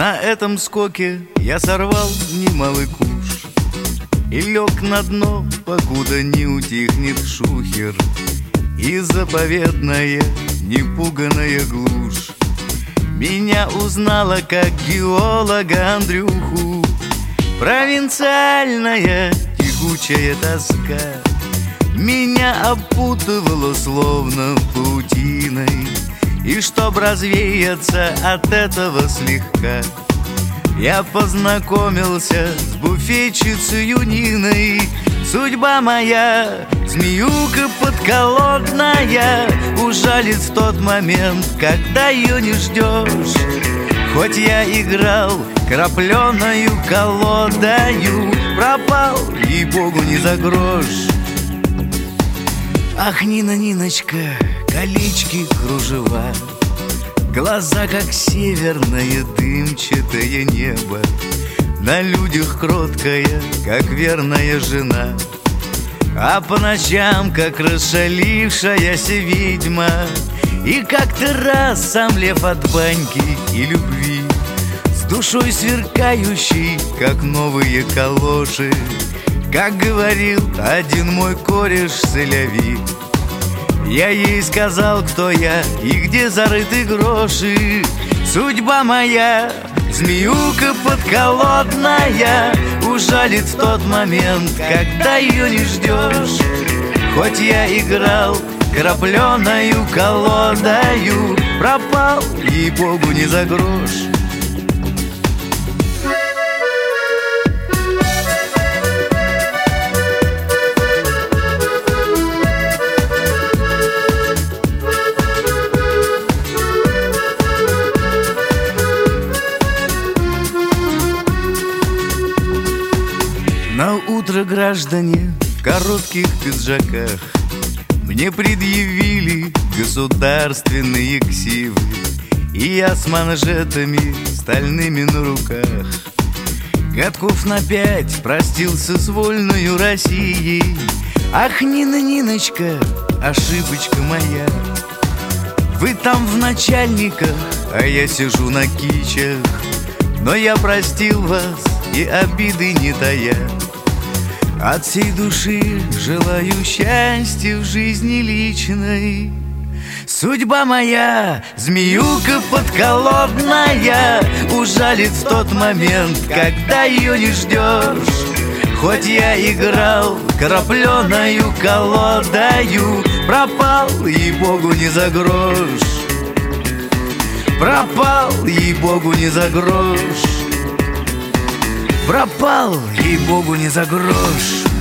На этом скоке я сорвал немалый куш и лег на дно, покуда не утихнет шухер и заповедная непуганая глушь. Меня узнала как геолога Андрюху провинциальная тягучая тоска. Меня опутывало словно паутиной, и чтоб развеяться от этого слегка, я познакомился с буфетчицей Ниной. Судьба моя, змеюка подколодная, ужалит в тот момент, когда ее не ждешь. Хоть я играл крапленою колодою, пропал, ей-богу, не за грош. Ах, Нина, Ниночка, колечки, кружева, глаза, как северное дымчатое небо, на людях кроткая, как верная жена, а по ночам, как расшалившаяся ведьма. И как-то раз сам лев от баньки и любви, с душой сверкающей, как новые калоши, как говорил один мой кореш Селяви. Я ей сказал, кто я и где зарыты гроши. Судьба моя, змеюка подколодная, ужалит в тот момент, когда ее не ждешь. Хоть я играл крапленою колодою, пропал, ей-богу, не за грош. На утро граждане в коротких пиджаках мне предъявили государственные ксивы, и я с манжетами стальными на руках годков на 5 простился с вольною Россией. Ах, Нина, Ниночка, ошибочка моя, вы там в начальниках, а я сижу на кичах. Но я простил вас и обиды не тая, от всей души желаю счастья в жизни личной. Судьба моя, змеюка подколодная, ужалит в тот момент, когда ее не ждешь. Хоть я играл крапленою колодою, пропал, ей-богу, не за грош. Пропал, ей-богу, не за грош. Пропал, ей-богу, не за грош.